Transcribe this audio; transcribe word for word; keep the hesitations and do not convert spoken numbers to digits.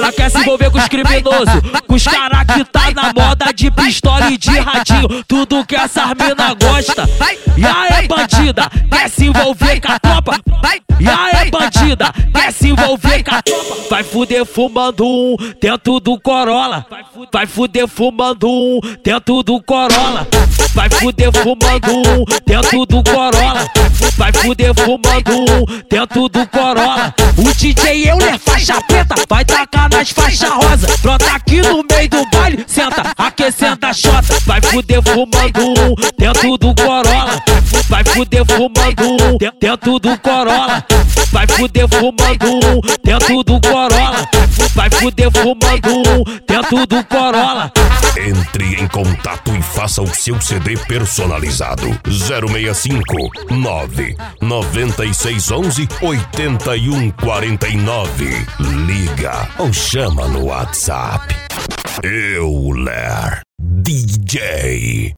Ela quer se envolver com os criminosos, com os caras que tá na moda de pistola e de radinho. Tudo que essas mina gosta. E aí, bandida, quer se envolver com a tropa? E aí, bandida, quer se envolver com a tropa? Vai fuder fumando um dentro do Corolla. Vai fuder fumando um dentro do Corolla. Vai fuder fumando um dentro do Corolla. Vai fuder fumando um dentro do Corolla. O D J Euler faixa preta, vai tacar nas faixas rosa. Brota aqui no meio do baile, senta, aquecendo a chota. Vai fuder fumando um dentro do Corolla. Vai fuder fumando um dentro do Corolla. Vai fuder fumando um dentro do Corolla. Vai fuder fumando um dentro do Corolla. Entre em contato e faça o seu C D personalizado. zero seis cinco nove nove seis um um oito um quatro nove. Liga ou chama no WhatsApp. Euler D J.